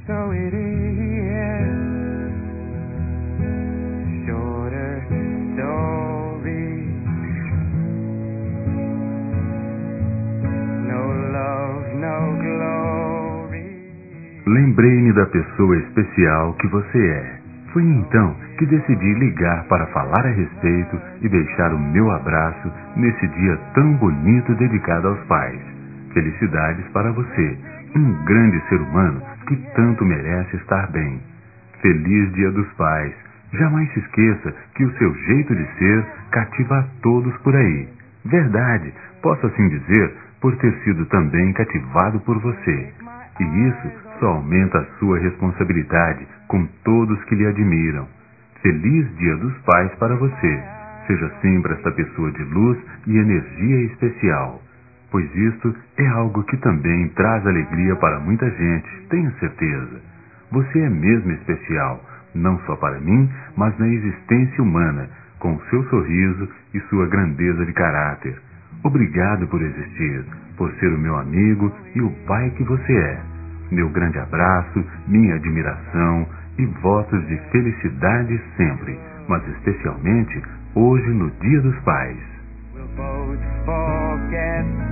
so it is. Shorter story. No love, no glory. Lembrei-me da pessoa especial que você é. Foi então que decidi ligar para falar a respeito e deixar o meu abraço nesse dia tão bonito dedicado aos pais. Felicidades para você, um grande ser humano que tanto merece estar bem. Feliz Dia dos Pais. Jamais se esqueça que o seu jeito de ser cativa a todos por aí. Verdade, posso assim dizer, por ter sido também cativado por você. E isso só aumenta a sua responsabilidade com todos que lhe admiram. Feliz Dia dos Pais para você. Seja sempre esta pessoa de luz e energia especial. Pois isto é algo que também traz alegria para muita gente, tenho certeza. Você é mesmo especial, não só para mim, mas na existência humana, com seu sorriso e sua grandeza de caráter. Obrigado por existir, por ser o meu amigo e o pai que você é. Meu grande abraço, minha admiração e votos de felicidade sempre, mas especialmente hoje no Dia dos Pais. We'll both forget